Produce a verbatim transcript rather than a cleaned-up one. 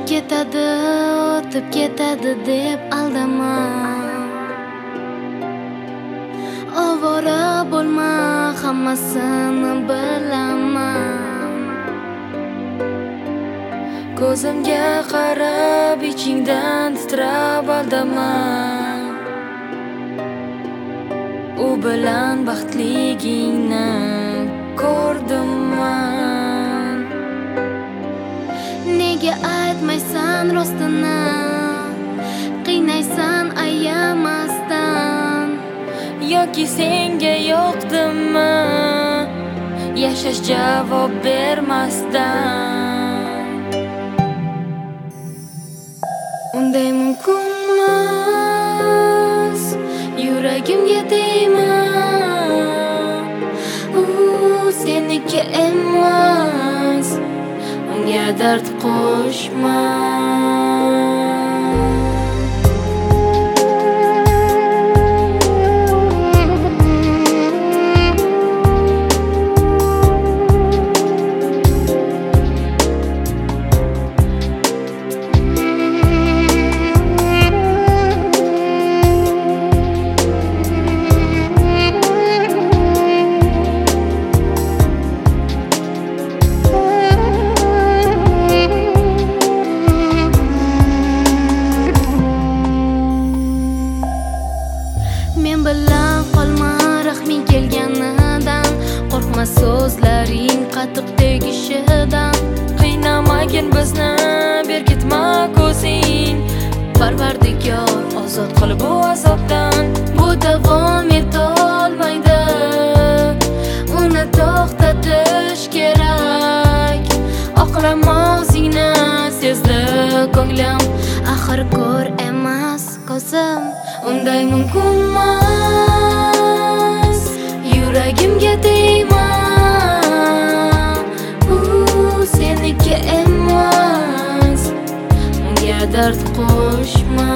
ketadi, o'tib ketadi deb aldama. Ovora bo'lma, hammasini bilaman. Ko'zimga qarab ichingdan titrab aldama. U bilan baxtligingni ko'rdim man. Nega aytmaysan rostini, qiynaysan ayamasdan. Yoki senga yoqdimmi, yashash javob bermasdan. Unday mumkinmas, yuragimga tegma. U seniki emas, unga dard qo'shma. Men bilan qolma rahming kelganidan, qo'rqma so'zlaring qattiq tegishidan. Qiynamagin bizni, berkitma ko'zing. Parvardigor ozod qil bu azobdan. Bu davom etolmaydi, uni to'xtatish kerak. Oqlama o'zingni, sezdi ko'nglim, axir ko'r emas ko'zim. Unday mumkinmas, yuragimga tegma. U seniki emas, unga dard qo'shma.